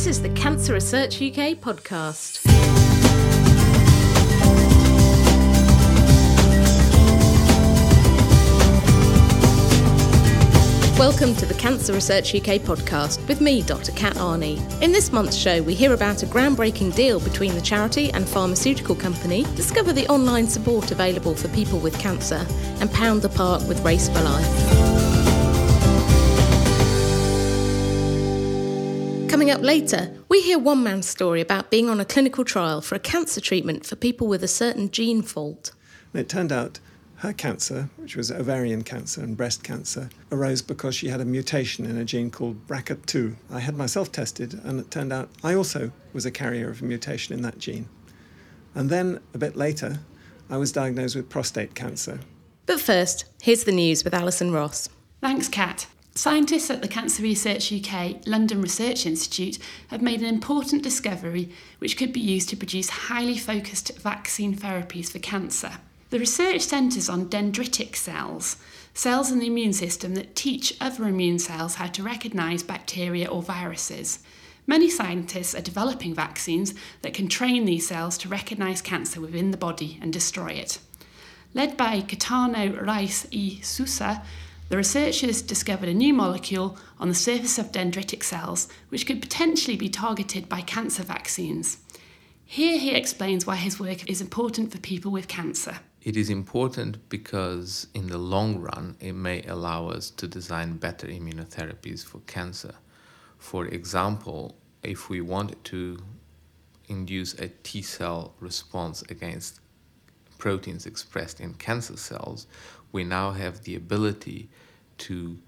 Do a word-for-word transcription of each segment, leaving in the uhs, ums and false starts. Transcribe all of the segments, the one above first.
This is the Cancer Research U K podcast. Welcome to the Cancer Research U K podcast with me, Doctor Kat Arney. In this month's show, we hear about a groundbreaking deal between the charity and pharmaceutical company, discover the online support available for people with cancer, and pound the park with Race for Life. Coming up later, we hear one man's story about being on a clinical trial for a cancer treatment for people with a certain gene fault. And it turned out her cancer, which was ovarian cancer and breast cancer, arose because she had a mutation in a gene called B R C A two. I had myself tested, and it turned out I also was a carrier of a mutation in that gene. And then, a bit later, I was diagnosed with prostate cancer. But first, here's the news with Alison Ross. Thanks, Kat. Scientists at the Cancer Research U K London Research Institute have made an important discovery which could be used to produce highly focused vaccine therapies for cancer. The research centres on dendritic cells, cells in the immune system that teach other immune cells how to recognise bacteria or viruses. Many scientists are developing vaccines that can train these cells to recognise cancer within the body and destroy it. Led by Caetano Reis e Sousa, the researchers discovered a new molecule on the surface of dendritic cells which could potentially be targeted by cancer vaccines. Here he explains why his work is important for people with cancer. It is important because in the long run it may allow us to design better immunotherapies for cancer. For example, if we wanted to induce a T-cell response against proteins expressed in cancer cells, we now have the ability to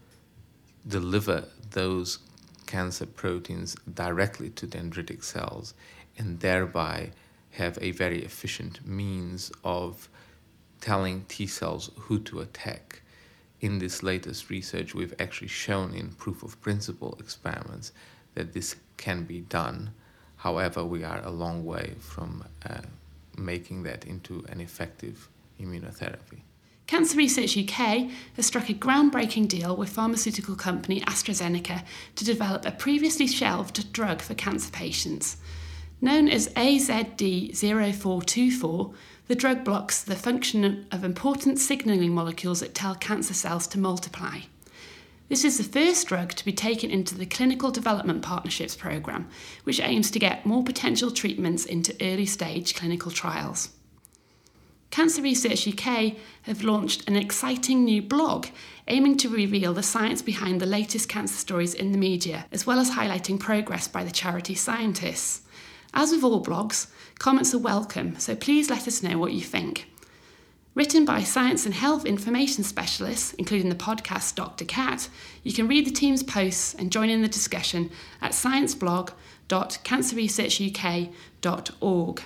deliver those cancer proteins directly to dendritic cells and thereby have a very efficient means of telling T cells who to attack. In this latest research, we've actually shown in proof of principle experiments that this can be done. However, we are a long way from uh, making that into an effective immunotherapy. Cancer Research U K has struck a groundbreaking deal with pharmaceutical company AstraZeneca to develop a previously shelved drug for cancer patients. Known as A Z D zero four two four, the drug blocks the function of important signalling molecules that tell cancer cells to multiply. This is the first drug to be taken into the Clinical Development Partnerships Programme, which aims to get more potential treatments into early-stage clinical trials. Cancer Research U K have launched an exciting new blog aiming to reveal the science behind the latest cancer stories in the media, as well as highlighting progress by the charity scientists. As with all blogs, comments are welcome, so please let us know what you think. Written by science and health information specialists, including the podcast Doctor Kat, you can read the team's posts and join in the discussion at scienceblog dot cancer research u k dot org.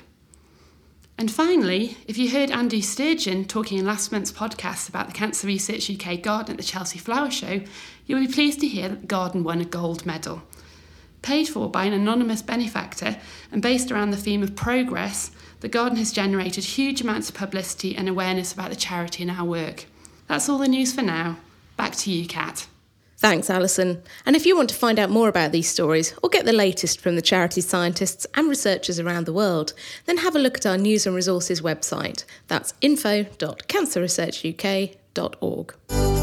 And finally, if you heard Andy Sturgeon talking in last month's podcast about the Cancer Research U K Garden at the Chelsea Flower Show, you'll be pleased to hear that the garden won a gold medal. Paid for by an anonymous benefactor and based around the theme of progress, the garden has generated huge amounts of publicity and awareness about the charity and our work. That's all the news for now. Back to you, Kat. Thanks, Alison. And if you want to find out more about these stories or get the latest from the charity scientists and researchers around the world, then have a look at our news and resources website. That's info dot cancer research u k dot org.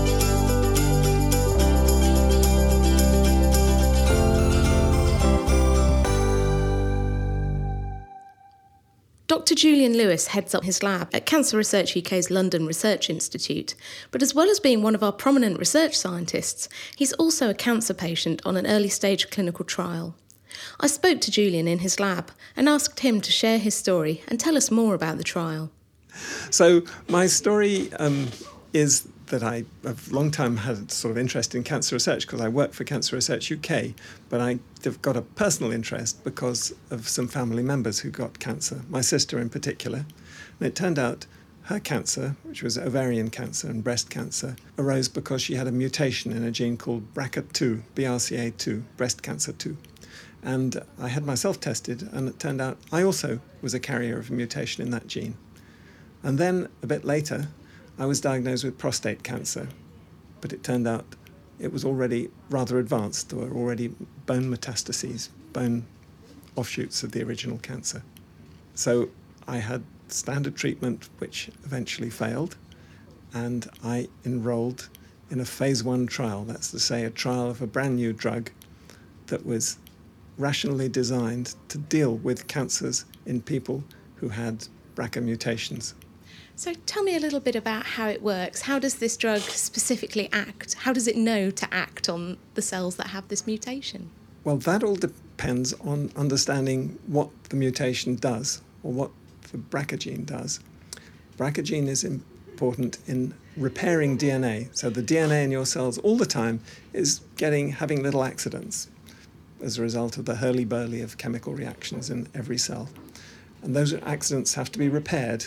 Doctor Julian Lewis heads up his lab at Cancer Research U K's London Research Institute, but as well as being one of our prominent research scientists, he's also a cancer patient on an early-stage clinical trial. I spoke to Julian in his lab and asked him to share his story and tell us more about the trial. So my story um, is that I have a long time had a sort of interest in cancer research because I work for Cancer Research U K, but I've got a personal interest because of some family members who got cancer, my sister in particular. And it turned out her cancer, which was ovarian cancer and breast cancer, arose because she had a mutation in a gene called B R C A two, B R C A two, breast cancer two. And I had myself tested, and it turned out I also was a carrier of a mutation in that gene. And then, a bit later, I was diagnosed with prostate cancer, but it turned out it was already rather advanced. There were already bone metastases, bone offshoots of the original cancer. So I had standard treatment, which eventually failed, and I enrolled in a phase one trial. That's to say, a trial of a brand new drug that was rationally designed to deal with cancers in people who had B R C A mutations. So tell me a little bit about how it works. How does this drug specifically act? How does it know to act on the cells that have this mutation? Well, that all depends on understanding what the mutation does, or what the B R C A gene does. B R C A gene is important in repairing D N A. So the D N A in your cells all the time is getting having little accidents as a result of the hurly-burly of chemical reactions in every cell. And those accidents have to be repaired.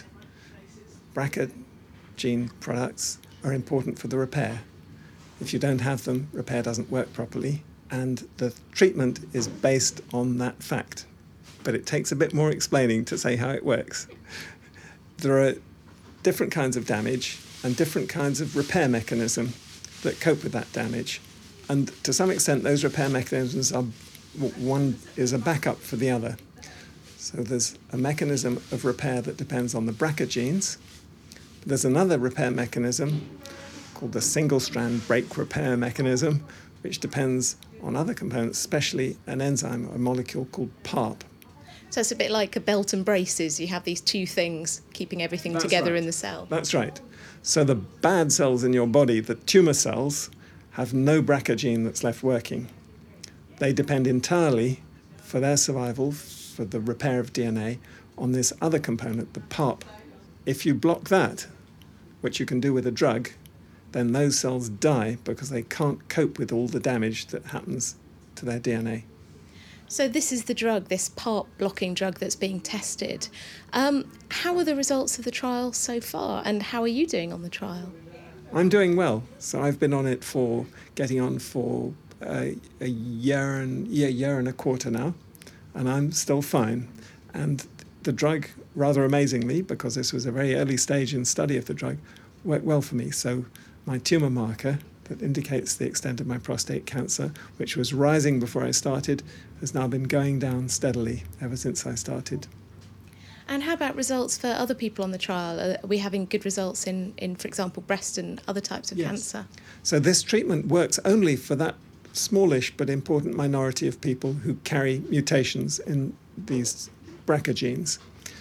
B R C A gene products are important for the repair. If you don't have them, repair doesn't work properly, and the treatment is based on that fact. But it takes a bit more explaining to say how it works. There are different kinds of damage and different kinds of repair mechanism that cope with that damage. And to some extent, those repair mechanisms are, one is a backup for the other. So there's a mechanism of repair that depends on the B R C A genes. There's another repair mechanism called the single-strand break repair mechanism, which depends on other components, especially an enzyme, a molecule called PARP. So it's a bit like a belt and braces. You have these two things keeping everything That's together right. in the cell. That's right. So the bad cells in your body, the tumour cells, have no B R C A gene that's left working. They depend entirely for their survival, for the repair of D N A, on this other component, the PARP. If you block that, which you can do with a drug, then those cells die because they can't cope with all the damage that happens to their D N A. So this is the drug, this PARP blocking drug that's being tested. Um, how are the results of the trial so far, and how are you doing on the trial? I'm doing well. So I've been on it for, getting on for a, a year and year, year and a quarter now, and I'm still fine. And the drug, rather amazingly, because this was a very early stage in study of the drug, worked well for me. So my tumour marker that indicates the extent of my prostate cancer, which was rising before I started, has now been going down steadily ever since I started. And how about results for other people on the trial? Are we having good results in, in for example, breast and other types of Yes. cancer? So this treatment works only for that smallish but important minority of people who carry mutations in these B R C A genes.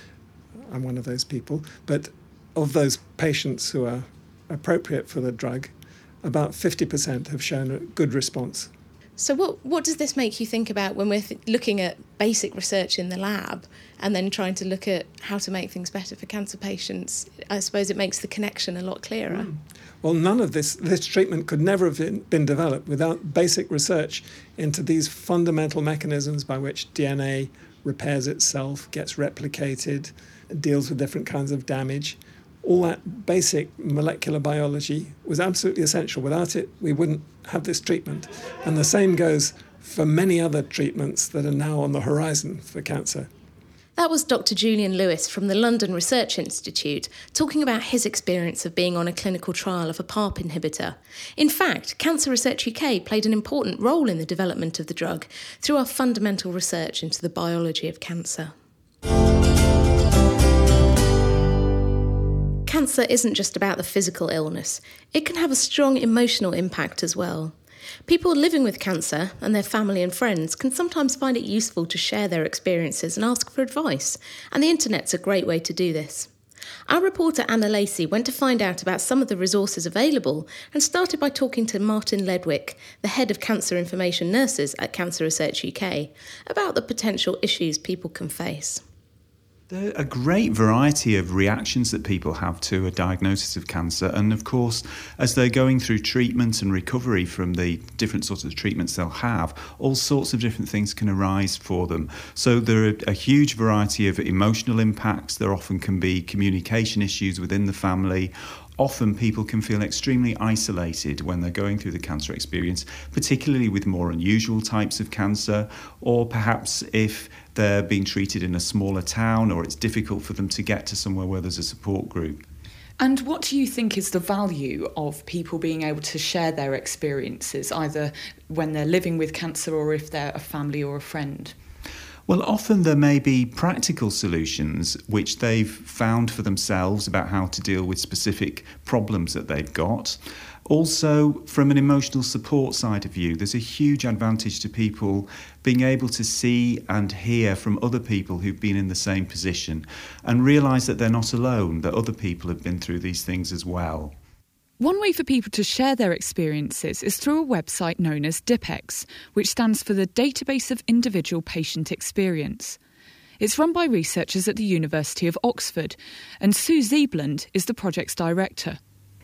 I'm one of those people. But of those patients who are appropriate for the drug, about fifty percent have shown a good response. So what, what does this make you think about when we're th- looking at basic research in the lab and then trying to look at how to make things better for cancer patients? I suppose it makes the connection a lot clearer. Mm. Well, none of this, this treatment could never have been, been developed without basic research into these fundamental mechanisms by which D N A repairs itself, gets replicated, deals with different kinds of damage. All that basic molecular biology was absolutely essential. Without it, we wouldn't have this treatment. And the same goes for many other treatments that are now on the horizon for cancer. That was Doctor Julian Lewis from the London Research Institute talking about his experience of being on a clinical trial of a PARP inhibitor. In fact, Cancer Research U K played an important role in the development of the drug through our fundamental research into the biology of cancer. Cancer isn't just about the physical illness. It can have a strong emotional impact as well. People living with cancer and their family and friends can sometimes find it useful to share their experiences and ask for advice, and the internet's a great way to do this. Our reporter Anna Lacey went to find out about some of the resources available and started by talking to Martin Ledwick, the head of Cancer Information Nurses at Cancer Research U K, about the potential issues people can face. There are a great variety of reactions that people have to a diagnosis of cancer, and of course, as they're going through treatment and recovery from the different sorts of treatments they'll have, all sorts of different things can arise for them. So there are a huge variety of emotional impacts. There often can be communication issues within the family. Often people can feel extremely isolated when they're going through the cancer experience, particularly with more unusual types of cancer, or perhaps if they're being treated in a smaller town or it's difficult for them to get to somewhere where there's a support group. And what do you think is the value of people being able to share their experiences, either when they're living with cancer or if they're a family or a friend? Well, often there may be practical solutions which they've found for themselves about how to deal with specific problems that they've got. Also, from an emotional support side of view, there's a huge advantage to people being able to see and hear from other people who've been in the same position and realise that they're not alone, that other people have been through these things as well. One way for people to share their experiences is through a website known as DIPEX, which stands for the Database of Individual Patient Experience. It's run by researchers at the University of Oxford, and Sue Ziebland is the project's director.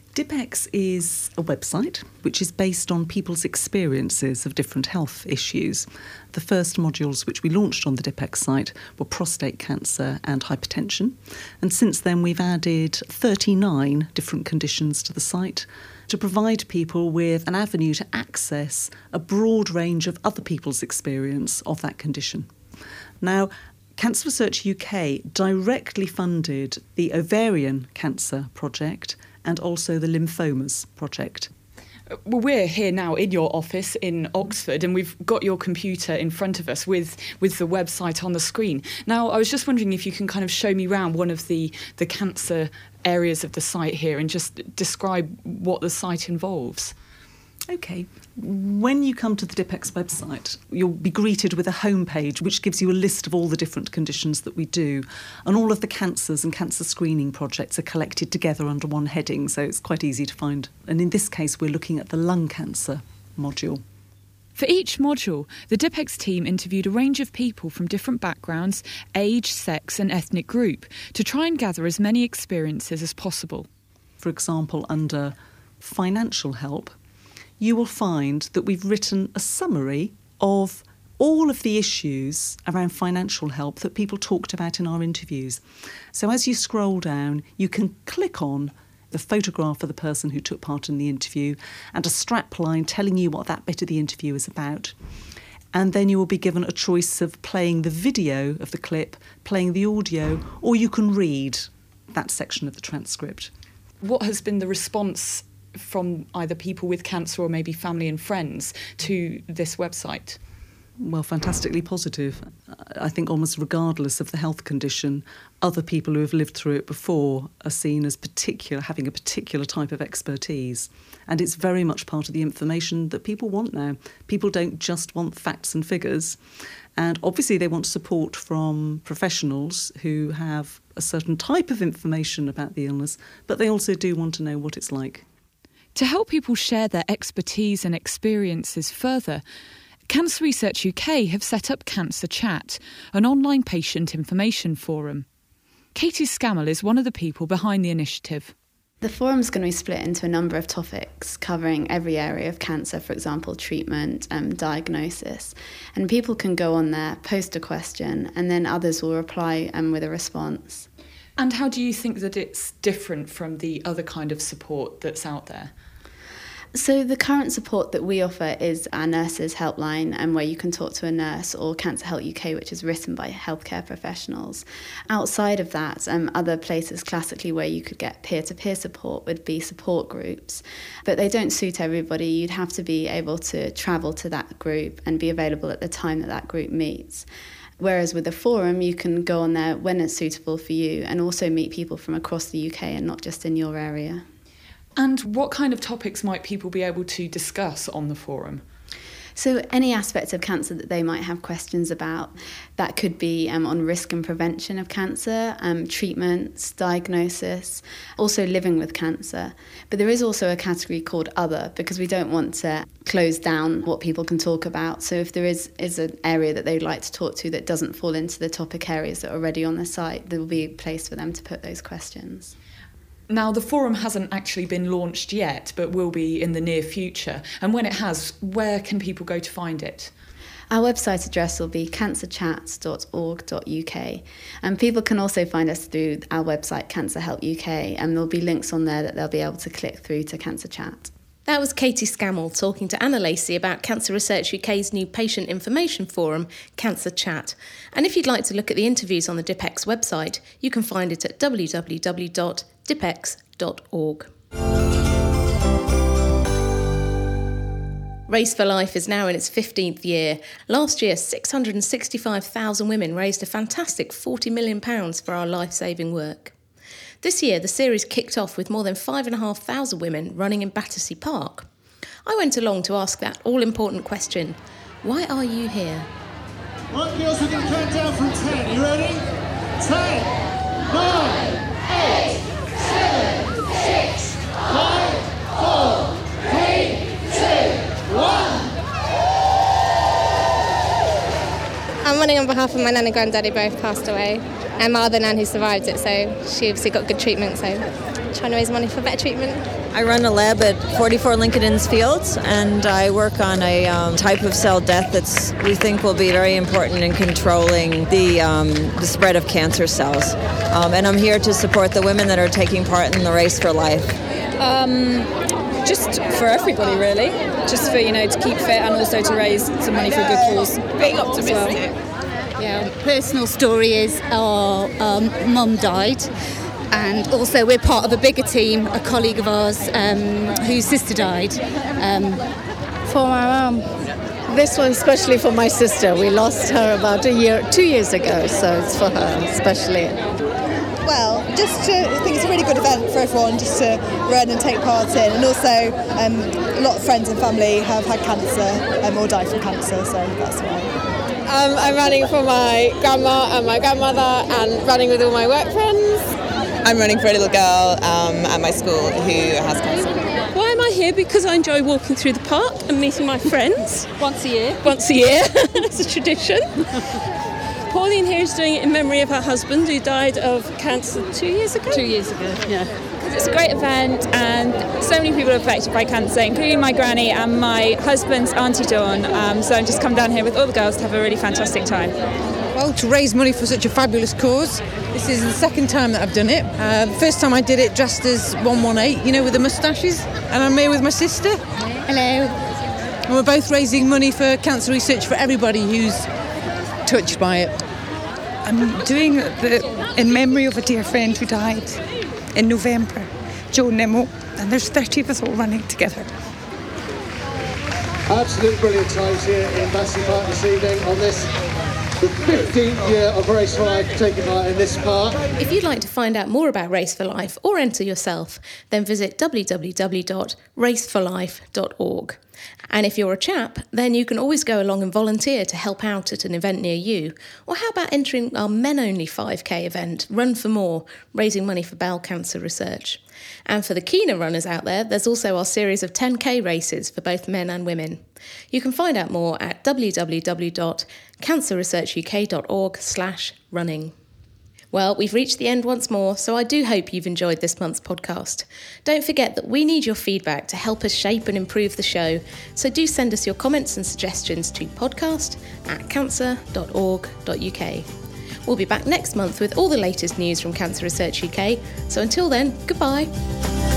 DIPEX is a website which is based on people's experiences of different health issues. The first modules which we launched on the DIPEX site were prostate cancer and hypertension. And since then we've added thirty-nine different conditions to the site to provide people with an avenue to access a broad range of other people's experience of that condition. Now, Cancer Research U K directly funded the ovarian cancer project and also the lymphomas project. Well, we're here now in your office in Oxford, and we've got your computer in front of us with, with the website on the screen. Now, I was just wondering if you can kind of show me around one of the, the cancer areas of the site here and just describe what the site involves. OK. When you come to the DIPEX website, you'll be greeted with a homepage which gives you a list of all the different conditions that we do. And all of the cancers and cancer screening projects are collected together under one heading, so it's quite easy to find. And in this case, we're looking at the lung cancer module. For each module, the DIPEX team interviewed a range of people from different backgrounds, age, sex and ethnic group to try and gather as many experiences as possible. For example, under financial help, you will find that we've written a summary of all of the issues around financial help that people talked about in our interviews. So as you scroll down, you can click on the photograph of the person who took part in the interview and a strapline telling you what that bit of the interview is about. And then you will be given a choice of playing the video of the clip, playing the audio, or you can read that section of the transcript. What has been the response from either people with cancer or maybe family and friends to this website? Well, fantastically positive. I think almost regardless of the health condition, other people who have lived through it before are seen as particular, having a particular type of expertise. And it's very much part of the information that people want now. People don't just want facts and figures. And obviously they want support from professionals who have a certain type of information about the illness, but they also do want to know what it's like. To help people share their expertise and experiences further, Cancer Research U K have set up Cancer Chat, an online patient information forum. Katie Scammell is one of the people behind the initiative. The forum's going to be split into a number of topics covering every area of cancer, for example, treatment and diagnosis. And people can go on there, post a question, and then others will reply um, with a response. And how do you think that it's different from the other kind of support that's out there? So the current support that we offer is our nurses helpline, and where you can talk to a nurse, or Cancer Help U K, which is written by healthcare professionals. Outside of that, um, other places classically where you could get peer-to-peer support would be support groups, but they don't suit everybody. You'd have to be able to travel to that group and be available at the time that that group meets. Whereas with the forum, you can go on there when it's suitable for you and also meet people from across the U K and not just in your area. And what kind of topics might people be able to discuss on the forum? So any aspects of cancer that they might have questions about, that could be um, on risk and prevention of cancer, um, treatments, diagnosis, also living with cancer. But there is also a category called other, because we don't want to close down what people can talk about. So if there is, is an area that they'd like to talk to that doesn't fall into the topic areas that are already on the site, there will be a place for them to put those questions. Now, the forum hasn't actually been launched yet, but will be in the near future. And when it has, where can people go to find it? Our website address will be cancer chat dot org dot U K. And people can also find us through our website, Cancer Help U K, and there'll be links on there that they'll be able to click through to Cancer Chat. That was Katie Scammell talking to Anna Lacey about Cancer Research U K's new patient information forum, Cancer Chat. And if you'd like to look at the interviews on the DIPEX website, you can find it at w w w dot dipex dot org. Race for Life is now in its fifteenth year. Last year, six hundred sixty-five thousand women raised a fantastic forty million pounds for our life-saving work. This year, the series kicked off with more than five thousand five hundred women running in Battersea Park. I went along to ask that all-important question, why are you here? Right, girls, we're going to count down from ten. You ready? ten, nine, eight, seven, six, five, four, three, two, one. I'm running on behalf of my nan and granddaddy, both passed away, and my other nan who survived it, so she obviously got good treatment, so trying to raise money for better treatment. I run a lab at forty-four Lincoln Inns Fields, and I work on a um, type of cell death that's we think will be very important in controlling the um, the spread of cancer cells. Um, and I'm here to support the women that are taking part in the Race for Life. Um, just for everybody, really. Just for, you know, to keep fit and also to raise some money for a good cause. Being optimistic. Well. Yeah, personal story is our um, mum died. And also we're part of a bigger team, a colleague of ours um, whose sister died. Um, for my mum. This one especially for my sister. We lost her about a year, two years ago, so it's for her especially. Well, just to, I think it's a really good event for everyone just to run and take part in, and also um, a lot of friends and family have had cancer um, or died from cancer, so that's why. Um, I'm running for my grandma and my grandmother and running with all my work friends. I'm running for a little girl um, at my school who has cancer. Why am I here? Because I enjoy walking through the park and meeting my friends. Once a year. Once a year. It's a tradition. Pauline here is doing it in memory of her husband who died of cancer two years ago. Two years ago, yeah. It's a great event and so many people are affected by cancer, including my granny and my husband's Auntie Dawn. Um, so I've just come down here with all the girls to have a really fantastic time. Well, to raise money for such a fabulous cause. This is the second time that I've done it. Uh, the first time I did it dressed as one one eight, you know, with the moustaches. And I'm here with my sister. Hello. And we're both raising money for cancer research for everybody who's touched by it. I'm doing the in memory of a dear friend who died in November, Joe Nimmo, and there's thirty of us all running together. Absolutely brilliant times here in Battersea Park this evening on this, the fifteenth year of Race for Life taking part in this park. If you'd like to find out more about Race for Life or enter yourself, then visit w w w dot race for life dot org. And if you're a chap, then you can always go along and volunteer to help out at an event near you. Or how about entering our men-only five K event, Run for More, raising money for bowel cancer research. And for the keener runners out there, there's also our series of ten K races for both men and women. You can find out more at w w w dot cancer research u k dot org slash running. Well, we've reached the end once more, so I do hope you've enjoyed this month's podcast. Don't forget that we need your feedback to help us shape and improve the show, so do send us your comments and suggestions to podcast at cancer dot org dot u k. We'll be back next month with all the latest news from Cancer Research U K, so until then, goodbye.